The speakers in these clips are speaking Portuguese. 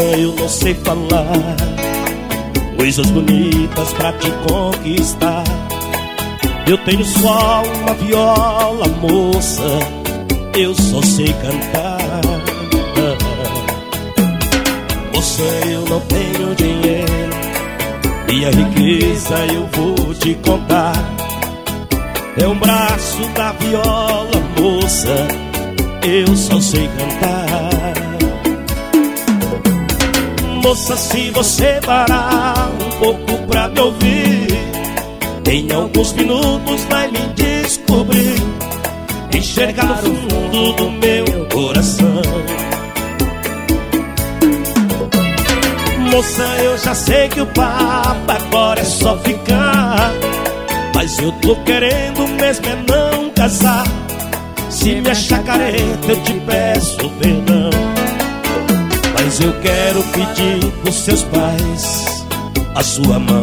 eu não sei falar coisas bonitas pra te conquistar. Eu tenho só uma viola, moça, eu só sei cantar. Moça, eu não tenho dinheiro e a riqueza eu vou te contar. É um braço da viola, moça, eu só sei cantar. Moça, se você parar um pouco pra me ouvir, em alguns minutos vai me descobrir, enxergar no fundo do meu coração. Moça, eu já sei que o papo agora é só ficar, mas eu tô querendo mesmo é não casar. Se me achar careta eu te peço perdão, mas eu quero pedir pros seus pais a sua mão.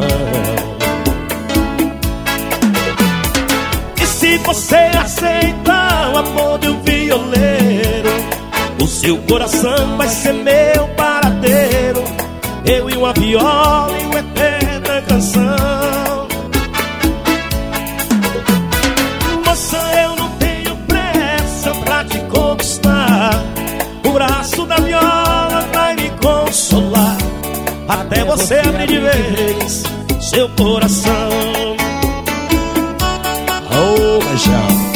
E se você aceita o amor de um violeiro, o seu coração vai ser meu paradeiro, eu e uma viola e uma eterna canção. Moça, eu não tenho pressa pra te conquistar, o braço da viola vai me consolar, até você abrir de vez seu coração. Oh, paixão.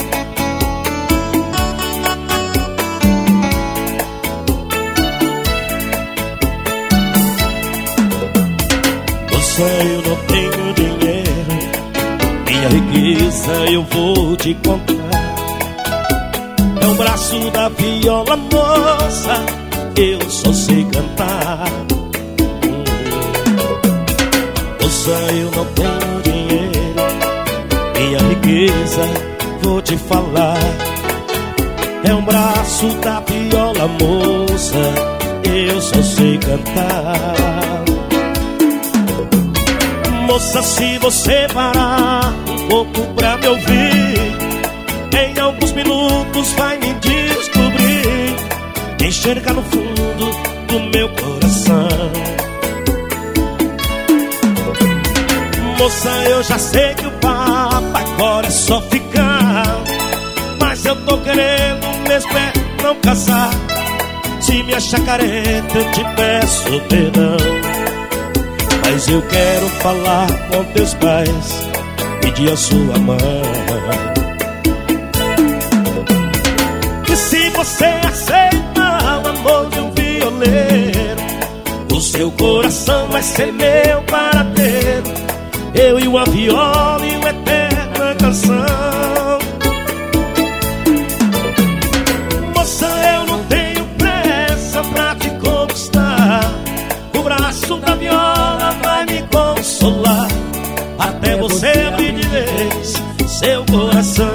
Eu não tenho dinheiro e a riqueza eu vou te contar. É um braço da viola, moça, eu só sei cantar. Moça, eu não tenho dinheiro e a riqueza vou te falar. É um braço da viola, moça, eu só sei cantar. Moça, se você parar um pouco pra me ouvir, em alguns minutos vai me descobrir, enxergar no fundo do meu coração. Moça, eu já sei que o papo agora é só ficar, mas eu tô querendo mesmo é não casar. Se me achar careta eu te peço perdão, mas eu quero falar com teus pais, pedir a sua mão. E se você aceita o amor de um violeiro, o seu coração vai ser meu paradeiro, eu e uma viola e uma eterna canção. Moça, eu não tenho pressa pra te conquistar, o braço da viola vai me consolar, até você abrir de vez seu coração.